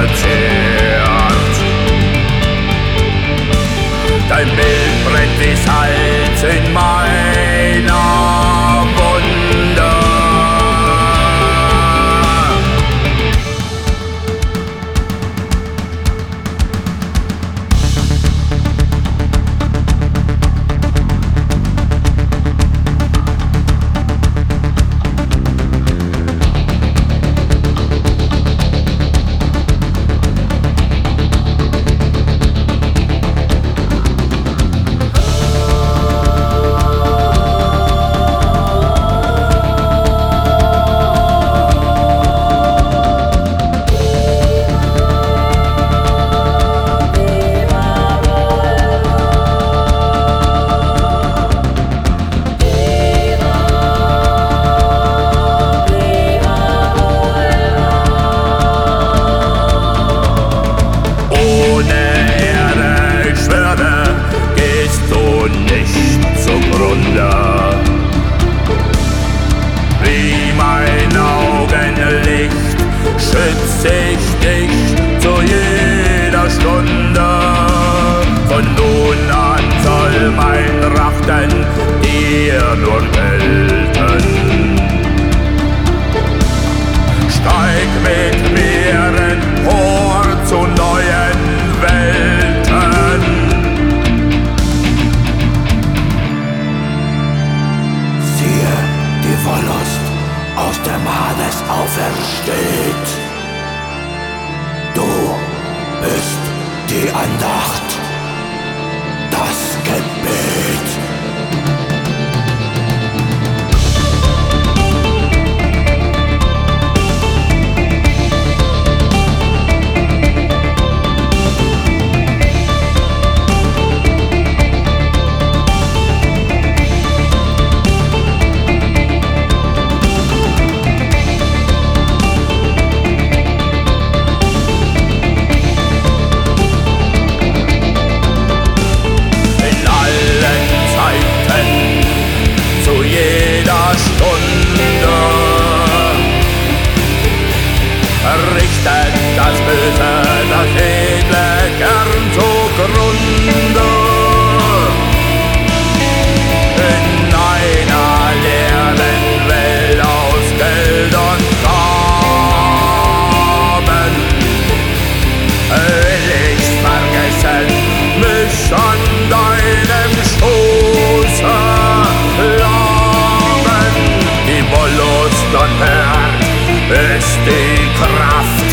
zehrt. Dein Bild brennt wie Salz in meiner Wunde. Wie mein Augenlicht schütze ich dich zu jeder Stunde. Von nun an soll mein Trachten dir nur gelten. Steig mit mir empor zu neuen Welten. Siehe, die Wollust aus dem Hades aufersteht. Du bist die Andacht, das Gebet. Richtet das Böse, das Edle gern zugrunde. In einer leeren Welt aus Geld und Gaben will ich vergessen, mich an deinem Schoße laben. Die Wollust und Herd ist die Kraft.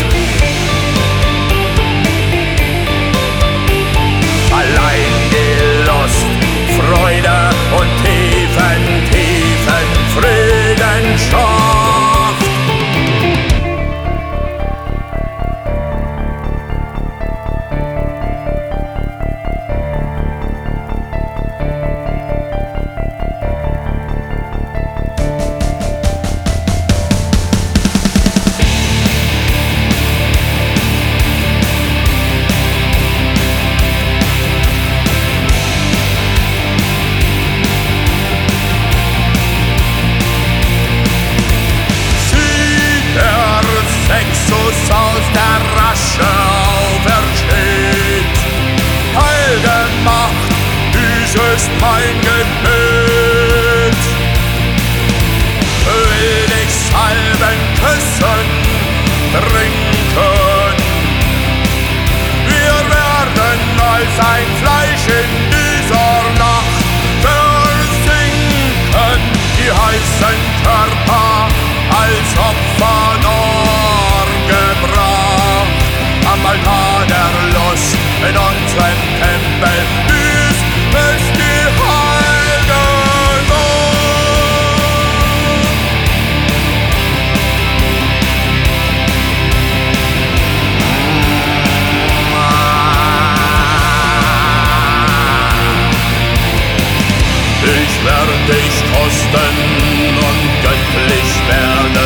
Allein die Lust, Freude und tiefen Frieden schafft. Sexus aus der Rasche aufersteht. Heilge Macht, dies ist mein Gebet. Will dich salben, küssen, trinken. Wir werden als ein Fleisch in dieser Nacht versinken. Die heißen Körper als Opfer gebracht am Altar der Lust in unserem Tempel. Dies ist die heilige Ich werde dich kosten und göttlich werden